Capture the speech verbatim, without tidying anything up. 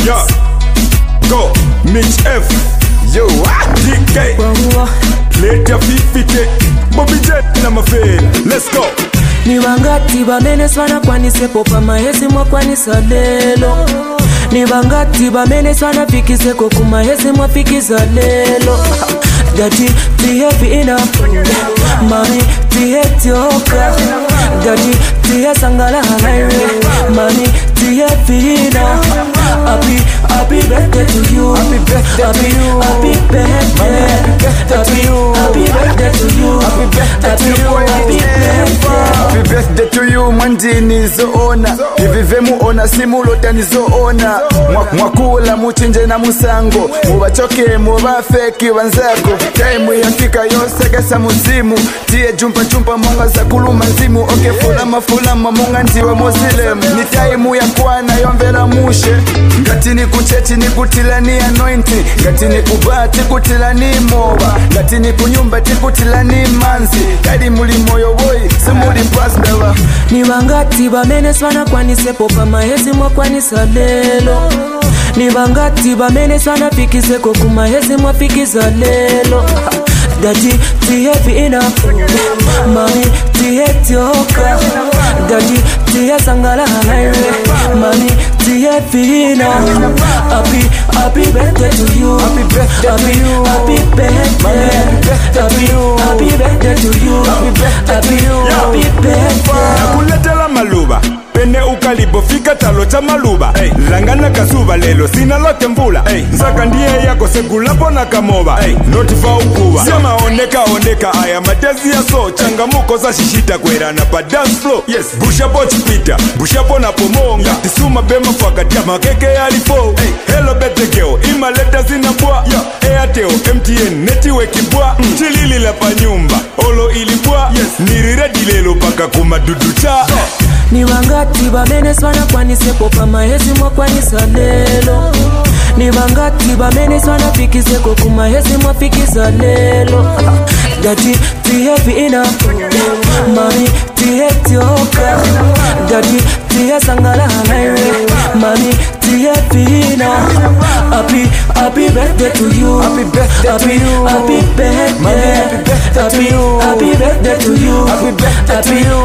Yeah. Go, Mitch F. Yo, D K. Let your feet fit it. Bobby Jet na mafela. Let's go. Ni wangati bamene swana kwanise popa mahezi mwa kwanisa lelo. Ni wangati bamene swana fikise koku mahezi mwa fikiza lelo. Daddy, be happy enough. Mami, be happy yoka. Daddy, be sangala halaire. Mami, be happy enough. Happy, happy birthday to you. Happy birthday to you. Happy birthday. Happy, happy birthday to you. Happy birthday to you. Happy birthday. Happy birthday to you, mandini zoona. Hivive muona simulota nizoona. Mwakula muchinje na musango. Mubachoke mubafeki wanzako. Time yafika yose kesa muzimu. Tie jumpa jumpa monga za kuluma nzimu. Oke fulama fulama monga ndiwe Muslim. Ni time ya kwana yomvela mushe. Ngati ni kuchechi ni kutila ni anointing. Ngati ni kubati kutila ni moba. Ngati ni kunyumba tikutila ni manzi. Kadi muli moyo boy simuli pasbela. Ni wangati bamene swana kwanise popa mahezi mwa kwanisa lelo. Ni wangati bamene swana fikise koku mahezi mwa fikiza lelo. Daddy, be happy enough. Mami, be happy yoka. Daddy, be sangala halaire. Mami, be happy enough. Happy, happy birthday to you. Happy birthday to you. Happy birthday. Happy, happy birthday to you. Happy birthday, happy birthday. Nakuletela maluba pene ukalibo fika talo cha maluba. Hey. Langana kasuba lelo sina lote mvula. Hey. Nsaka ndiye yako segulapo na kamoba. Hey. Notifa ukuwa sema oneka oneka aya matezi ya so changamuko za shishita kwera na pa dance floor. Yes. Bushapo chipita bushapo na pomonga. Yeah. Tisuma bema fagati ya makeke ya lifo. Hey. Hello bete girl ima leta zinabwa. Yeah. Airtel M T N network ibwa. Mm. Chilili la pa nyumba olo ilibwa. Yes. Niriredi lelo paka kumadudu cha. Yeah. Ni wangati bamene swana kwanise popa mahezi mwa kwanisa lelo. Ni wangati bamene swana fikise koku mahezi mwa fikiza lelo. Daddy, be happy enough. Mami, be happy yoka. Daddy, be sangala halaire. Mami, be happy enough. Happy, happy birthday to you. Happy birthday to you. Happy birthday. Happy birthday to you. Happy birthday to you. Happy birthday to you.